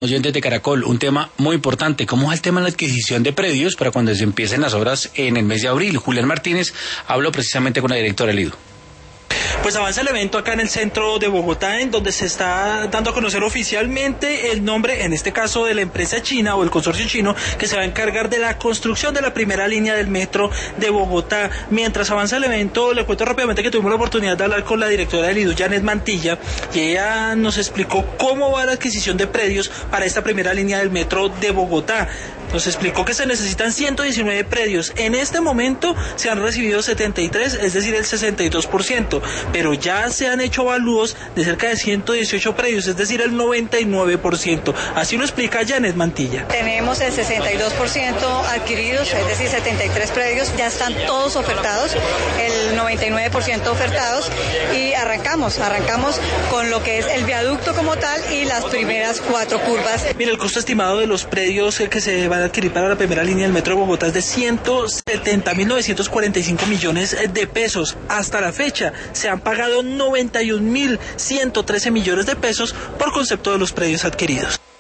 Oyentes de Caracol, un tema muy importante. ¿Cómo es el tema de la adquisición de predios para cuando se empiecen las obras en el mes de abril? Julián Martínez habló precisamente con la directora del IDU. Pues avanza el evento acá en el centro de Bogotá, en donde se está dando a conocer oficialmente el nombre, en este caso de la empresa china o el consorcio chino, que se va a encargar de la construcción de la primera línea del metro de Bogotá. Mientras avanza el evento, le cuento rápidamente que tuvimos la oportunidad de hablar con la directora del IDU, Janet Mantilla, y ella nos explicó cómo va la adquisición de predios para esta primera línea del metro de Bogotá. Nos explicó que se necesitan 119 predios. En este momento se han recibido 73, es decir, el 62%, pero ya se han hecho avalúos de cerca de 118 predios, es decir, el 99%. Así lo explica Janet Mantilla. Tenemos el 62% adquiridos, es decir, 73 predios, ya están todos ofertados, el 99% ofertados, y arrancamos con lo que es el viaducto como tal y las primeras 4 curvas. Mira, el costo estimado de los predios que se van a adquirir para la primera línea del metro de Bogotá es de 170.945 millones de pesos. Hasta la fecha se han pagado 91.113 millones de pesos por concepto de los predios adquiridos.